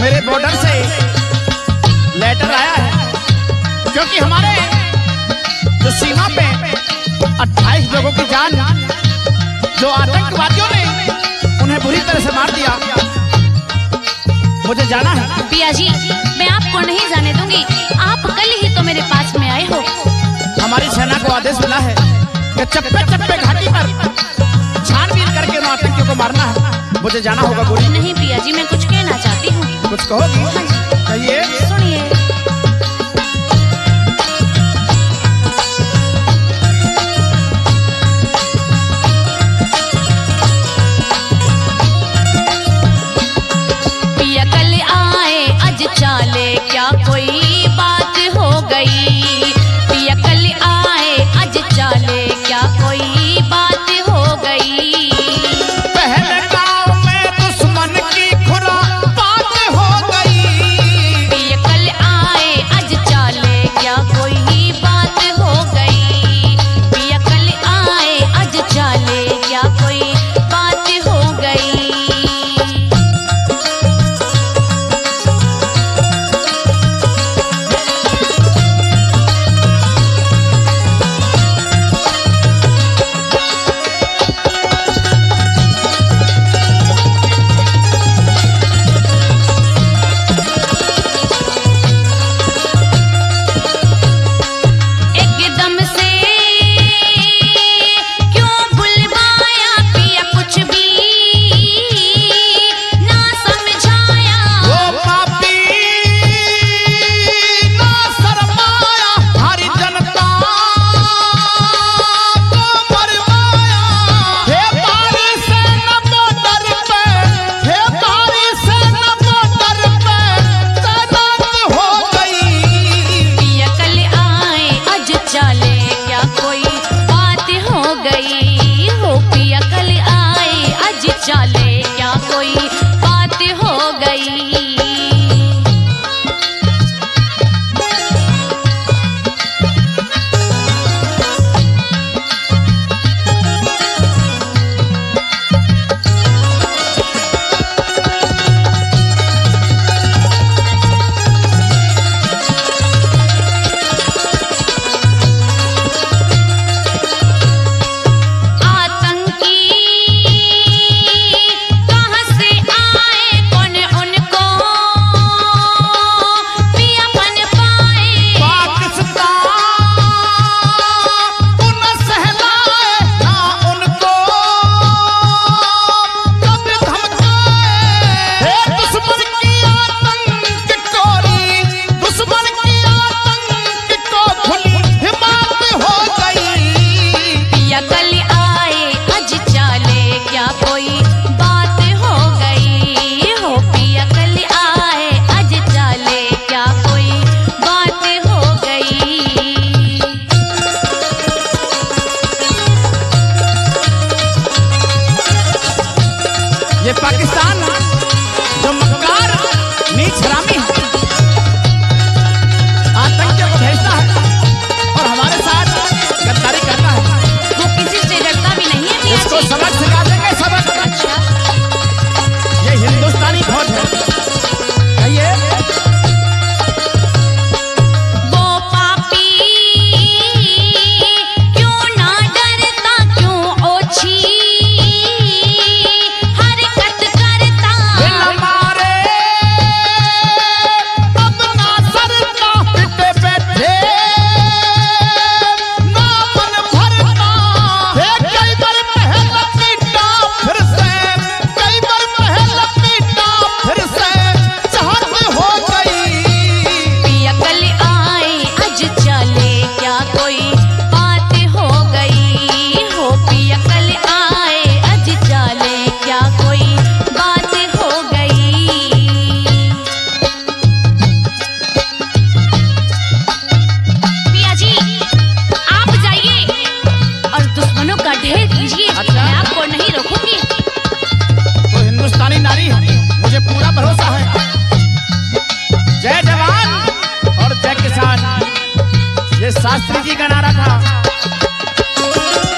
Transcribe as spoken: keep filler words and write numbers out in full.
मेरे बॉर्डर से लेटर आया है, क्योंकि हमारे जो सीमा पे अट्ठाईस लोगों की जान जो आतंकवादियों ने उन्हें बुरी तरह से मार दिया। मुझे जाना है। पिया जी, मैं आपको नहीं जाने दूंगी। आप कल ही तो मेरे पास में आए हो। हमारी सेना को आदेश मिला है कि चप्पे चप्पे घाटी पर छानबीन करके उन आतंकियों को मारना है। मुझे जाना होगा। बोली। नहीं पिया जी, मैं कुछ कहना चाहती हूँ। कुछ कहोगी? कहिए। सुनिए। पिया कल आए आज चाले, क्या कोई बात हो गई? पिया कल आए आज चाले, क्या कोई बात हो गई? पहले गांव में दुश्मन की खुरा बात हो गई। पिया कल आए आज चाले, क्या कोई बात हो गई? पिया कल आए आज चाले, क्या कोई बात हो गई? एकदम से क्यों बुलवाया पिया, कुछ भी ना समझाया। वो पापी ना शर्माया, हरी जनता को मरवाया। हे बारी से न बॉर्डर पे, हे बारी से न बॉर्डर पे तैनात हो गई। पिया कल आए आज चाले, क्या कोई बात हो गई? हो पिया कल आए आज चाले, क्या कोई बात हो गई? आतंकी कहाँ से आए, कौन उनको पियापन पाए? पाकिस्तान उन सहलाए ना उनको कभी धमकाए। हे दुश्मन की आतंक कोरी, दुश्मन की आतंक को खुली हिम्मत हो गई। पिया कल आए आज चाले, क्या कोई बात हो गई? हो पिया कल आए आज चाले, क्या कोई बात हो गई? ये पाकिस्तान जो मक्कार नीच हरामी है, आतंकियों को भेजता है और हमारे साथ गद्दारी करता है। वो किसी से डरता भी नहीं है पिया इसको जी। सबक सिखा देंगे, सबक। अच्छा, ये हिंदुस्तानी फौज है। कहिए। वो पापी क्यों ना डरता, क्यों ओछी हरकत करता? बिन मारे अब ना सरता, पिटे बैठे ना मन भरता। हे कई बार महल पीटा फिर से, कई बार महल पीटा फिर से चाहत हो गई। पिया कल आए आज चाले, क्या कोई बात हो गई? हो पिया कल आए आज चाले, क्या कोई बात हो गई? पिया जी, आप जाइए और दुश्मनों का ढेर कीजिए। अच्छा। मैं आपको नहीं रोकूंगी। वो हिंदुस्तानी नारी है, मुझे पूरा भरोसा है। जय जवान और जय किसान, ये शास्त्री जी का नारा था।